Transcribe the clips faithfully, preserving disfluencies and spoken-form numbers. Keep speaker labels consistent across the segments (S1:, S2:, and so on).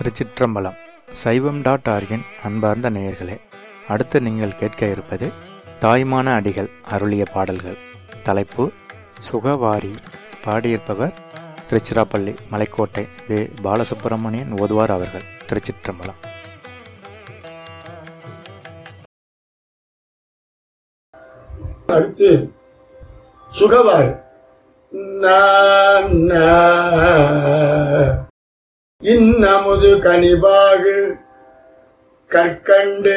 S1: திருச்சிற்றம்பலம். சைவம் டாட் ஆர்கின் அன்பார்ந்த நேயர்களே, அடுத்து நீங்கள் கேட்க இருப்பது தாய்மான அடிகள் அருளிய பாடல்கள். தலைப்பு சுகவாரி. பாடியிருப்பவர் திருச்சிராப்பள்ளி மலைக்கோட்டை வே பாலசுப்பிரமணியன் ஓதுவார் அவர்கள். திருச்சிற்றம்பலம்.
S2: அடுத்து சுகவாரி. இன்னமுது கனிபாகு கற்கண்டு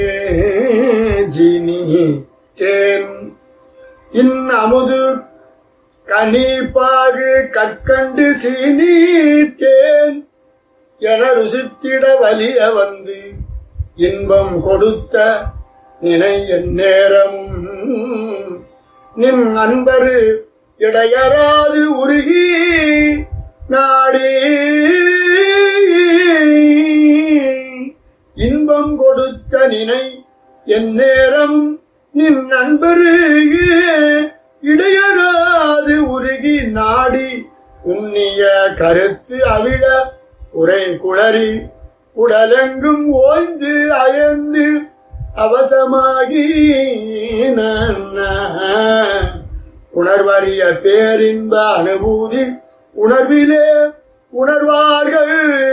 S2: ஜீனி தேன். இன்னமுது கனிபாகு கற்கண்டு சீனி தேன் என ருசித்திட வலிய வந்து இன்பம் கொடுத்த நினை எந்நேரமும் நின் அன்பரு இடையராது உருகி நாடி இன்பம் கொடுத்த நினை எந்நேரம் நின் அன்பரு இடையராது உருகி நாடி உன்னிய கருத்து அவிழ உரை குளறி உடலெங்கும் ஓய்ந்து அயர்ந்து அவசமாகி உணர்வறிய பேரின்ப அனுபூதி உணர்விலே உணர்வார்கள்.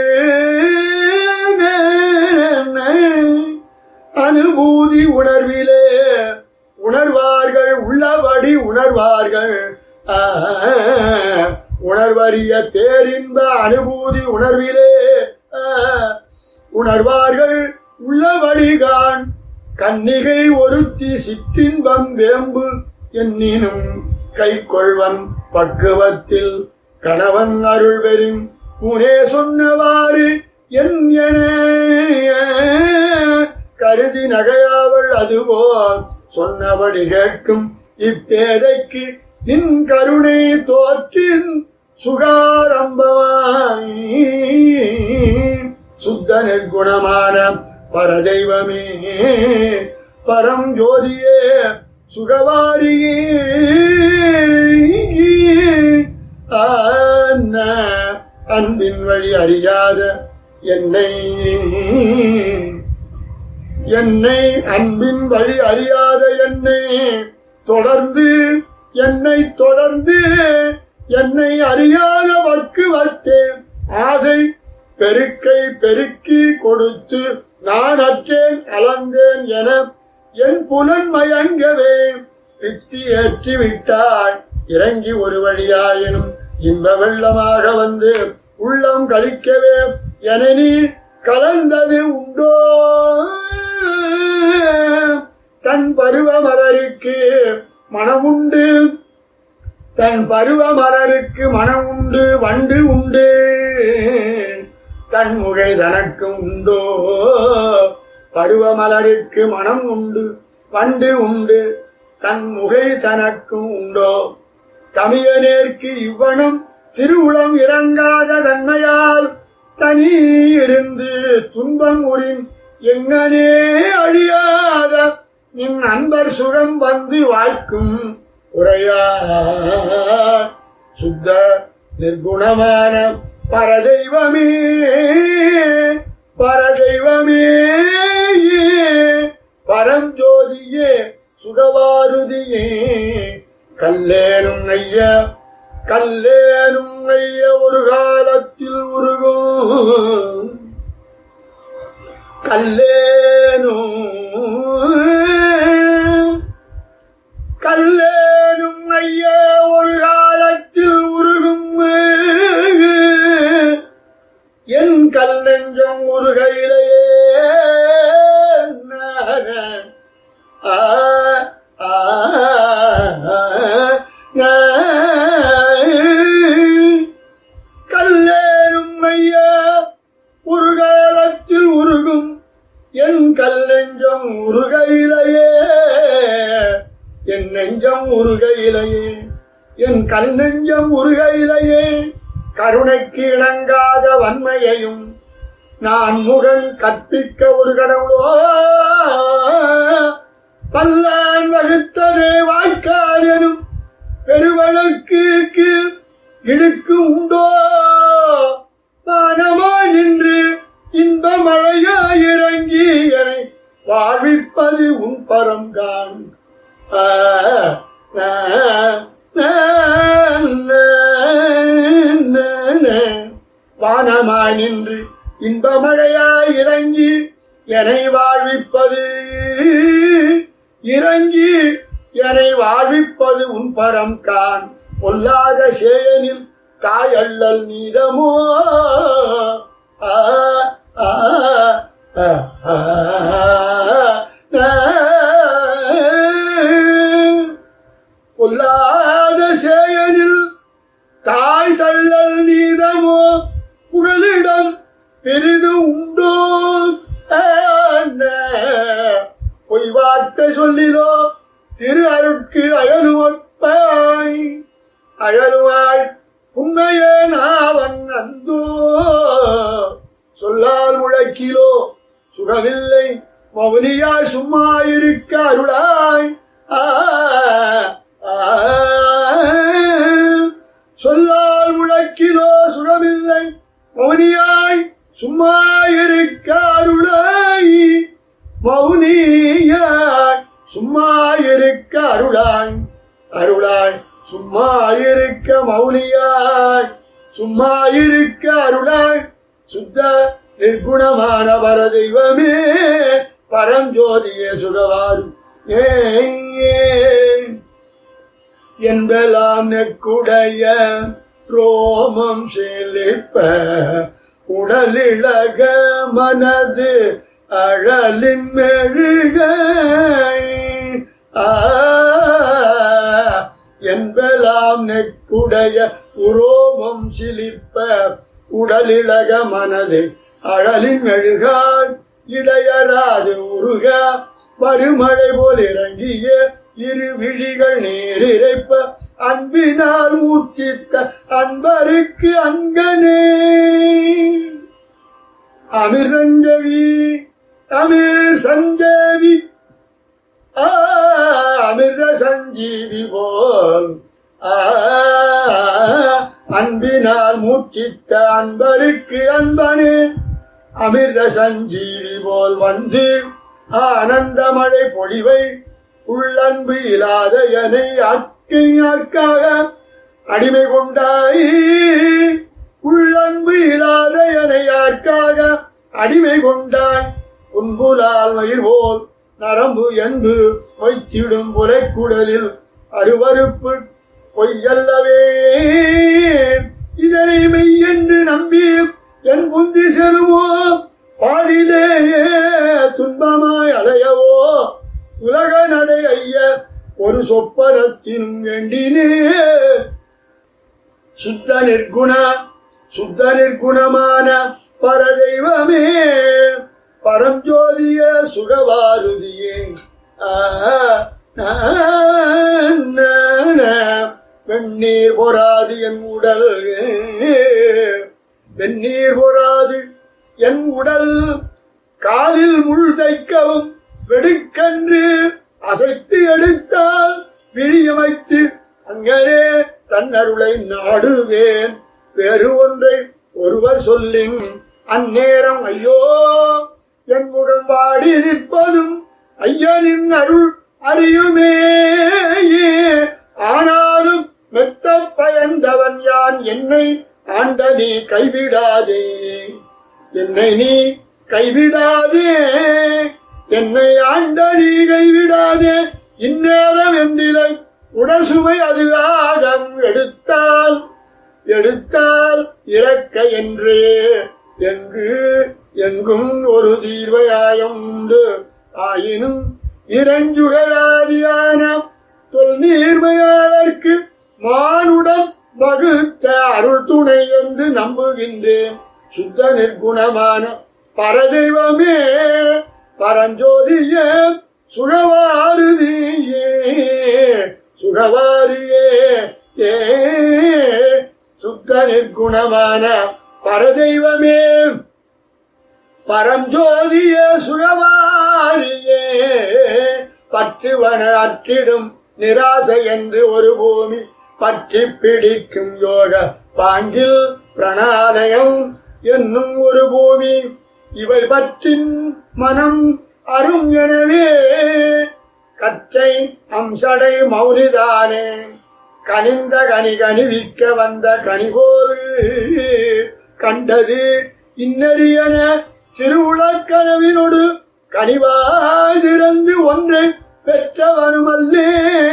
S2: அனுபூதி உணர்விலே உணர்வார்கள், உள்ளபடி உணர்வார்கள். உணர்வறிய பேரின்ப அனுபூதி உணர்விலே உணர்வார்கள், உள்ளபடிகான். கன்னிகை ஒருத்தி சிற்றின்பம் வேம்பு என்னினும் கை கொள்வன் பக்குவத்தில் கணவன் அருள் பெறும் முனே சொன்னவாறு என் என கருதி நகையாவள். அதுபோல் சொன்னபடி கேட்கும் இப்பேதைக்கு நின் கருணை தோற்றின் சுகாரம்பமாய் சுத்த நிர்குணமான பரதெய்வமே பரம் ஜோதியே சுகவாரியே. அன்பின் வழி அறியாத என்னை என்னை அன்பின் வழி அறியாத என்னை தொடர்ந்து என்னை தொடர்ந்து என்னை அறியாத வற்கு வத்தேன் ஆசை பெருக்கை பெருக்கி கொடுத்து நான் அற்றேன் அளந்தேன் என என் புலன் மயங்கவே பித்தி ஏற்றி விட்டாய். இறங்கி ஒரு வழியாயினும் இன்ப வெள்ளமாக வந்து உள்ளம் கழிக்கவே என நீ கலந்தது உண்டோ. தன் பருவ மலருக்கு மனமுண்டு தன் பருவ மலருக்கு மனமுண்டு வண்டு உண்டு தன் முகை தனக்கும் உண்டோ. பருவமலருக்கு மனம் உண்டு வண்டு உண்டு தன் முகை தனக்கும் உண்டோ. தமியனேற்கு இவ்வனம் திருவுளம் இறங்காத தன்மையால் தனி இருந்து துன்பம் உரின் எங்கனே அழியாத நின் அன்பர் சுகம் வந்து வாய்க்கும் உரையா. சுத்த நிர்குணமான பரதெய்வமே பரதெய்வமே பரஞ்சோதியே சுகவாருதியே. கல்லேனும் ஐய கல்லேனும் ஐய ஒரு காலத்தில் உருகும் கல்லேனும் கல்லேனும் ஐய ஒரு காலத்தில் உருகும் என் கல் நெஞ்சம் உருகையிலேயே. கல்லேரும் ஐயா ஒரு காலத்தில் உருகும் என் கல் நெஞ்சம் உருகையிலேயே. என் நெஞ்சம் உருகையிலேயே என் கல் நெஞ்சம் உருகையிலேயே. கருணைக்கு இணங்காத வன்மையையும் நான் முகன் கற்பிக்க ஒரு கடவுளோ. பல்லான் வகுத்ததே வாய்க்கால் எனும் பெருவழக்கு இடுக்கு உண்டோ. வானமாய் நின்று கொல்லாது உன் பரம்கான். வானமாய் நின்று இன்பமழையாய் இறங்கி என்னை வாழ்விப்பது இறங்கி என்னை வாழ்விப்பது உன் பரம்கான். பொல்லாத சேயனில் காயள்ளல் நீதமோ. ஆ ஆ பொல்லாத சேயனில் தாய் தள்ளல் நீதமோ. புகலிடம் பெரிது உண்டோ. பொய் வார்த்தை சொல்லிலோ திரு அருக்கு அயலுவப்பாய் அயலுவாய் உண்மையே நாவன் அந்தோ. சொல்லால் முழக்கிலோ சுகமில்லை மௌனியாய் சும்மா இருக்க அருளாய். சொல்லால் முழக்கிலோ சுகமில்லை மௌனியாய் சும்மா இருக்க அருளாய். மௌனியாய் சும்மா இருக்க அருளாய் அருளாய் சும்மா இருக்க மௌனியாய் சும்மா இருக்க அருளாய். சுத்த நிர்குணமான பர தெய்வமே பரஞ்சோதியே சுகவாரு என்பெல்லாம் நெக்குடைய ரோமம் செழிப்ப உடலிழக மனது அழலின் மெழுக. என்பெல்லாம் நெக்குடைய உரோமம் சிலிப்ப உடலிழக மனது அழலின் மெழுகாய். இடையராது உருக மறுமழை போல் இறங்கிய இரு விழிகள் நேரிழைப்ப அன்பினால் மூர்த்தித்த அன்பருக்கு அங்கனே. அமிர் சஞ்சவி அமிர் சஞ்சவி அமிர்த சஞ்சீவி போல் அன்பினால் மூர்த்தித்த அன்பருக்கு அன்பனே. அமிர்த சஞ்சீவி போல் வந்து ஆனந்தமழை பொழிவை உள்ளன்பு இல்லாத எனை ஆட்கையாற்காக அடிமை கொண்டாய். உள்ளன்பு இல்லாத எனை ஆற்காக அடிமை கொண்டாய். புன்புலால் மயிர் போல் நரம்பு என்பு வைத்திடும் புலைக்குடலில் அருவருப்பு பொய்யல்லவே. இதனை மெய் என்று நம்பி என் புந்தி செருமோ. பாடிலேயே துன்பமாய் அலையவோ உலக நடை ஐய ஒரு சொப்பனத்தினும் வேண்டினே. சுத்த நிர்குண சுத்த நிர்குணமான பரதெய்வமே பரஞ்சோதிய சுகவாருதியே. வெண்ணீர் பொறாது என் உடல் வெந்நீர் பொறாது என் உடல் காலில் முள் தைக்கவும் வெடுக்கன்று அசைத்து எடுத்தால் விழியமைத்து அங்கனே தன்னருளை நாடுவேன். வேறு ஒன்றை ஒருவர் சொல்லின் அந்நேரம் ஐயோ என் உடன் வாடி நிற்பதும் ஐயனின் அருள் அறியுமே. ஆனாலும் மெத்த பயந்தவன் யான் என்னை ஆண்ட நீ கைவிடாதே. என்னை நீ கைவிடாதே என்னை ஆண்ட நீ கைவிடாதே. இந்நேரம் என்றிலை உடல் சுமை அது ஆகம் எடுத்தால் எடுத்தால் இறக்க என்றே எங்கு எங்கும் ஒரு தீர்வையாயம் உண்டு. ஆயினும் இரஞ்சுகளாதியான தொல் நீர்மையாளர்க்கு மானுடன் வகுத்த அருள் துணை என்று நம்புகின்றேன். சுத்த நிர்குணமான பரதெய்வமே பரஞ்சோதியே சுகவாருதியே சுகவாரியே. ஏ சுத்த நிர்குணமான பரதெய்வமே பரஞ்சோதிய சுகவாரியே. பற்றுவன அற்றிடும் நிராசை என்று ஒரு பூமி பற்றி பிடிக்கும் யோக பாங்கில் பிரணாலயம் என்னும் ஒரு பூமி. இவை பற்றின் மனம் அரும் எனவே கற்றை அம்சடை மௌலிதானே கனிந்த கனி கனிவிக்க வந்த கனிபோல் கண்டது இன்னறியன திருவுளக்கனவினோடு கனிவாய் திறந்து ஒன்றை பெற்றவனுமல்லே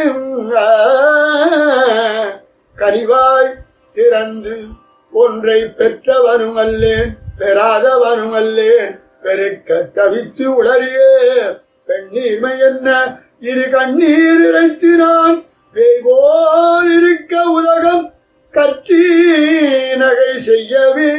S2: கனிவாய் திறந்து ஒன்றை பெற்றவனுமல்லேன் பெறாதவனுமல்லேன் பெருக்க தவித்து உளறியே பெண்ணீர்மை என்ன இரு கண்ணீர் இறைத்தினான் பேய்போல் இருக்க உலகம் கற்றி நகை செய்யவே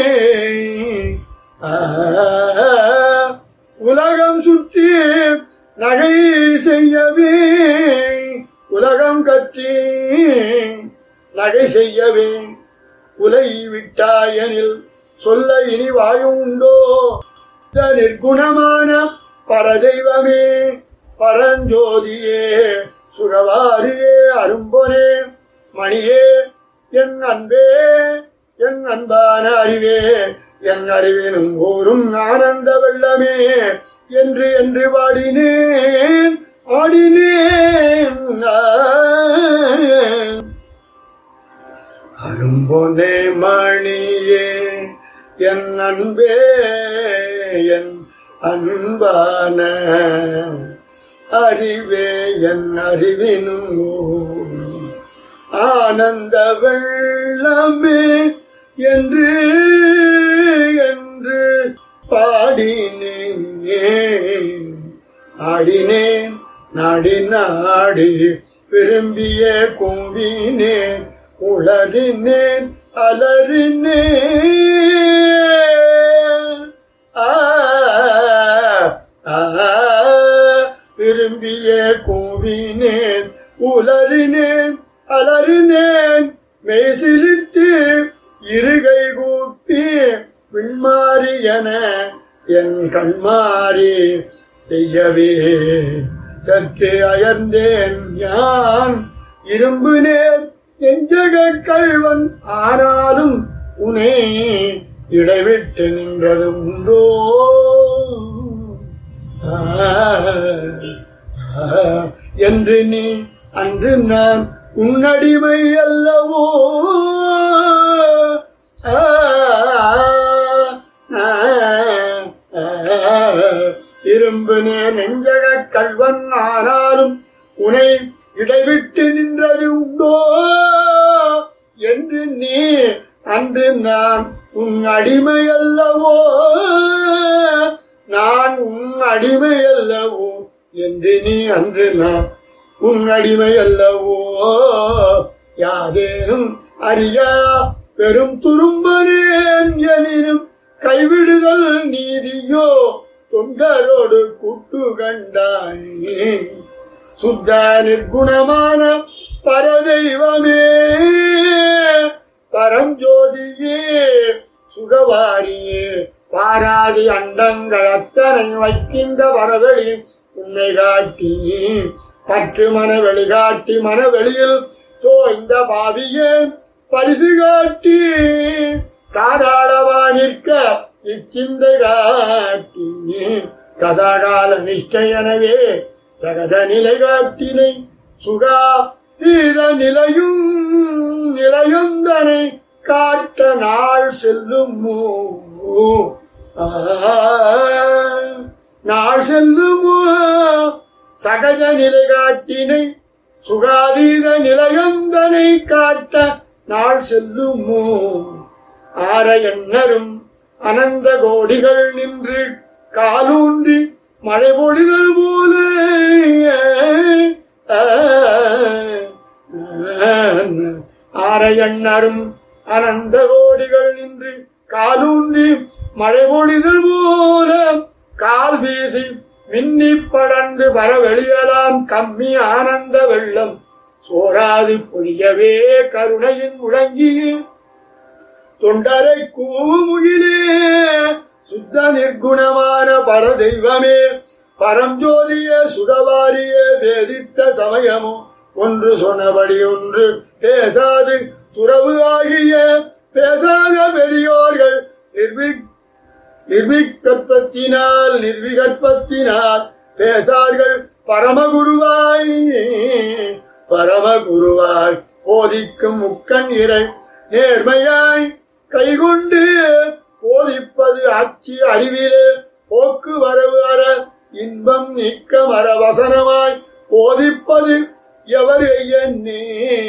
S2: உலகம் சுற்றி நகை செய்யவே உலகம் கற்றி நகை செய்யவே உலை விட்டாயனில் சொல்ல இனி வாயும் உண்டோ நிர்குணமான பரதெய்வமே பரஞ்சோதியே சுகவாரியே அரும்பொனே மணியே என் அன்பே என் அன்பான அறிவே என் அறிவினும் ஊரும் ஆனந்த வெள்ளமே என்று என்று பாடினேன் ஆடினேன் அரும்பொனே மணியே என் அன்பே என் அன்பான அறிவே என் அறிவினும் ஆனந்த வெள்ளமே என்று என்று பாடினேன் ஆடினேன் நாடி நாடி விரும்பிய கூவினேன் உளறினேன் அலறினேன் விரும்பிய கூவினேன் உளறினேன் அலறினேன் மெய்சிலித்து இருகை கூப்பி விண்மாறி என என் கண்மாறி செய்யவே சற்று அயர்ந்தேன் யான் இரும்பு நேர் நெஞ்சக கள்வன் ஆனாலும் உனே இடைவிட்டு நின்றது உண்டோ என்று நீ அன்று நான் உன்னடிமை அல்லவோ இரும்பு நேர் நெஞ்சக கள்வன் ஆனாலும் உனை இடைவிட்டு நின்றது உண்டோ என்று நீ அன்று நான் உன் அடிமை அல்லவோ நான் உன் அடிமை அல்லவோ என்று நீ அன்று நான் உன் அடிமை அல்லவோ யாதேனும் அறியா பெரும் துரும்பனேன் எனினும் கைவிடுதல் நீதியோ தொண்டரோடு கூட்டு கண்டாயே சுத்த நிர்குணமான பரதெய்வமே பரஞ்சோதியே சுகவாரியே பாராதி அண்டங்கள் அத்தனை வைக்கின்ற வரவெளி உன்னை காட்டி பற்று மனவெளி காட்டி மனவெளியில் தோய்ந்த பாவியே பரிசு காட்டி காடாளவா நிற்க இச்சிந்தை காட்டி சதாகால நிஷ்டையனவே சகத நிலை காட்டினை சுகா தீத நிலையும் நிலையுந்தனை காட்ட நாள் செல்லுமோ நாள் செல்லுமோ சகஜ நிலை காட்டினை சுகாதீத நிலையுந்தனை காட்ட நாள் செல்லுமோ ஆர எண்ணரும் அனந்த கோடிகள் நின்று காலூன்றி மழை பொழிதல் போல ஆர எண்ணரும் அனந்த கோடிகள் நின்று காலூன்றி மழை பொழிதல் போல கால் வீசி மின்னி படர்ந்து வரவெளியலாம் கம்மி ஆனந்த வெள்ளம் சோராது பொழியவே கருணையின் முழங்கி தொண்டரை கூமுகிலே சுத்த நிர்குணமான பரதெய்வமே பரஞ்சோதியே சுடவாரியே வேதித்த சமயமோ ஒன்று சொன்னபடி ஒன்று பேசாது துறவு ஆகிய பேசாத பெரியோர்கள் நிர்வி நிர்விகற்பத்தினால் நிர்விகற்பத்தினால் பேசார்கள் பரமகுருவாய் பரமகுருவாய் போதிக்கும் முக்கண் இறை நேர்மையாய் கைகொண்டு போதிப்பது ஆட்சி அறிவிலே போக்கு வரவு அற இன்பம் நீக்க மரவசனமாய் போதிப்பது எவர் என்னே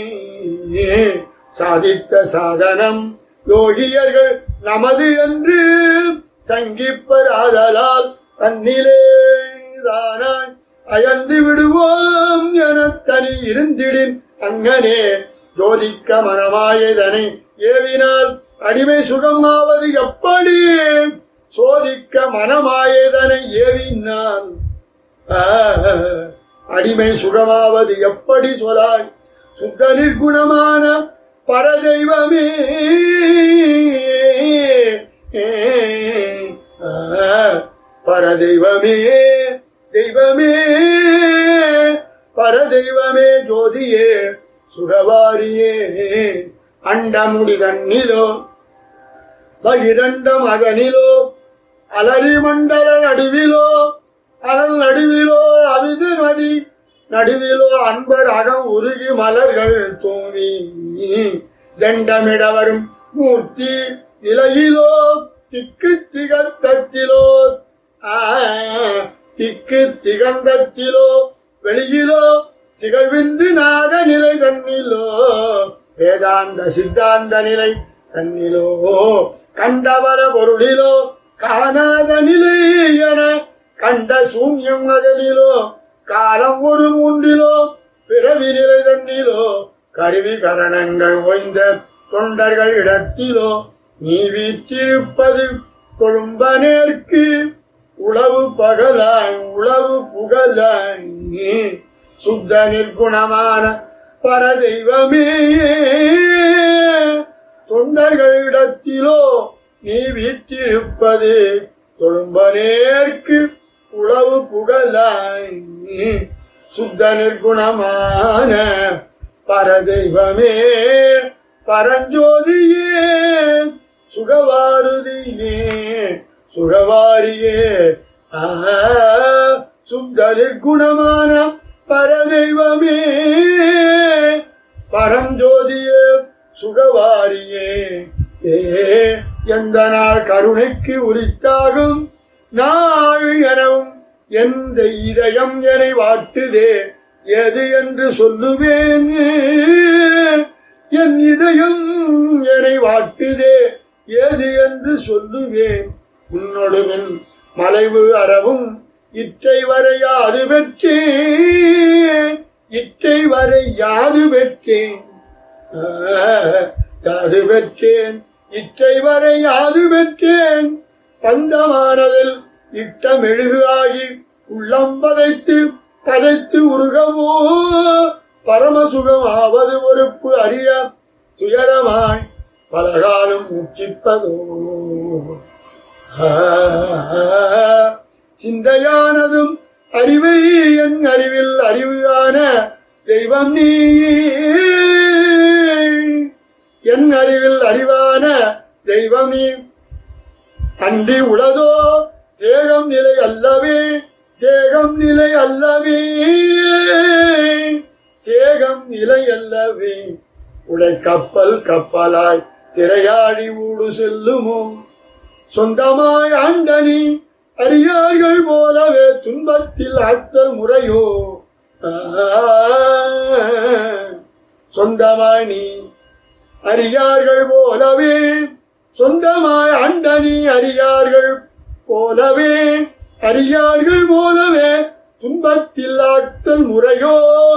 S2: சாதித்த சாதனம் யோகியர்கள் நமது என்று சங்கிப்பர் ஆதலால் தன்னிலே தானாய் அயர்ந்து விடுவோம் என தனி இருந்திடின் அங்கனே ஜோதிக்க மனமாயதனை ஏவினால் அடிமை சுகமாவது எப்படி சோதிக்க மனமாயதனை ஏவினால் அடிமை சுகமாவது எப்படி சொலாய் சுத்த நிர்குணமான பரதெய்வமே பரதெய்வமே தெய்வமே பரதெய்வமே ஜோதியே சுரவாரியே அண்டமுடி தன்னிலோ பகிரண்டம் அதனிலோ அலரி மண்டல நடுவிலோ அனல் நடுவிலோ அவிது நதி நடுவிலோ அன்பர் அகம் உருகி மலர்கள் தூவி தண்டமிட வரும் மூர்த்தி நிலையிலோ திக்கு திகந்தத்திலோ திக்கு திகந்தத்திலோ வெளியிலோ திகழ்விந்து நாத நிலை தன்னிலோ வேதாந்த சித்தாந்த நிலை தன்னிலோ கண்டவர பொருளிலோ காணாத நிலை என கண்ட சூன்யம் அதனிலோ காலம் ஒரு மூன்றிலோ பிறவி நிலை தன்னிலோ கருவி கரணங்கள் ஓய்ந்த தொண்டர்கள் இடத்திலோ நீ வீற்றிருப்பது கொழும்பனேற்கு உளவு பகலாய் உளவு புகழாய் சுத்த நிர்குணமான பரதெய்வமே தொண்டர்களிடத்திலோ நீ வீற்றிருப்பது கொழும்பனேற்கு உளவு புகழாய் சுத்த நிர்குணமான பரதெய்வமே பரஞ்சோதியே சுகவாருதியே சுகவாரியே சுத்த நிர்குணமான பரதெய்வமே பரஞ்சோதியே சுகவாரியே ஏ எந்த நாள் கருணைக்கு உரித்தாகும் நாள் எனவும் எந்த இதயம் என வாட்டுதே எது என்று சொல்லுவேன் என் இதயம் என வாட்டுதே ஏது என்று சொல்லுவேன் உன்னொடுவின் மலைவு அறவும் இற்றை வரை யாது பெற்றேன் இற்றை வரை யாது பெற்றேன் யாது பெற்றேன் இற்றை வரை யாது பெற்றேன் பந்தமானதில் இட்ட மெழுகு ஆகி உள்ளம் பதைத்து பதைத்து உருகவோ பரமசுகம் ஆவது பொறுப்பு அறிய துயரமாய் பலகாலம் முச்சிப்பதோ சிந்தையானதும் அறிவை என் அறிவில் அறிவான தெய்வம் நீ என் அறிவில் அறிவான தெய்வம் நீ அன்றி உளதோ தேகம் நிலை அல்லவே தேகம் நிலை அல்லவே தேகம் நிலை அல்லவே உடை கப்பல் கப்பலாய் திரையாடி ஊடு செல்லுமோ சொந்தமாய் ஆண்டனி அறியார்கள் போலவே துன்பத்தில் ஆழ்த்தல் முறையோ சொந்தமாய் நீ அறியார்கள் போலவே சொந்தமாய் ஆண்டனி அறியார்கள் போலவே அறியார்கள் போலவே துன்பத்தில் ஆழ்த்தல் முறையோ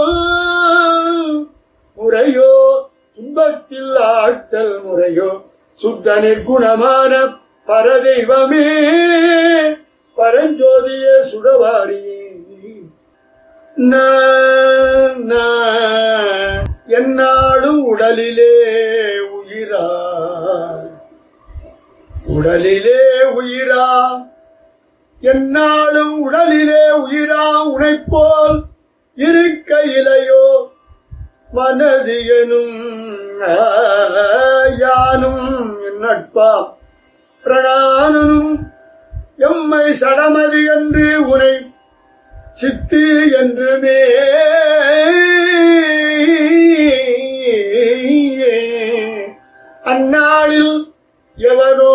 S2: முறையோ துன்பத்தில் ஆழ்த்தல் முறையோ சுத்த நிர்குணமான பரதெய்வமே பரஞ்சோதியே சுடவாரியே என்னாலும் உடலிலே உயிரா உடலிலே உயிரா என்னாலும் உடலிலே உயிரா உனைப்போல் இருக்கையிலையோ மனது எனும் யானும் என் நட்பா பிரணானும் செம்மை சடமது என்று உனை சித்து என்றுமே அந்நாளில் எவனோ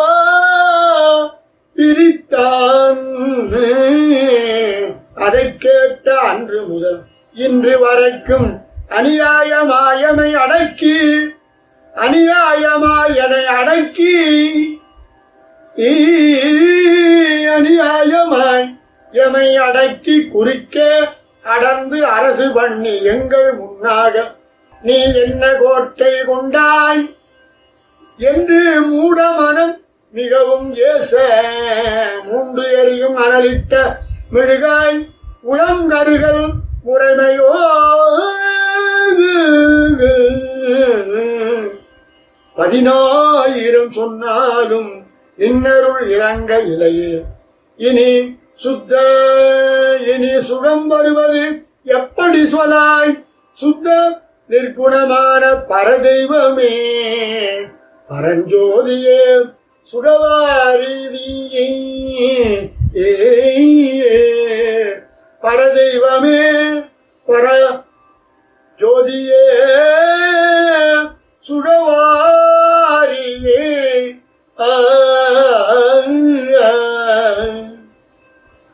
S2: பிரித்தான் அதை கேட்ட அன்று முதல் இன்று வரைக்கும் அநியாயமாயமை அடக்கி அநியாயமாயனை அடக்கி அநியாயமாய் எமை அடக்கி குறுக்கே அடர்ந்து அரசு பண்ணி எங்கள் முன்னாக நீ என்ன கோட்டை கொண்டாய் என்று மூட மனம் மிகவும் ஏச மூண்டு எரியும் அனலிட்ட மெழுகாய் உளங்கருகள் முறைமையோ பதினாயிரம் சொன்னாலும் இன்னருள் இறங்க இலையே இனி சுத்த இனி சுகம் வருவது எப்படி சொல்லாய் சுத்த நிற்குணமான பரதெய்வமே பரஞ்சோதியே சுடவாரிதியே ஏ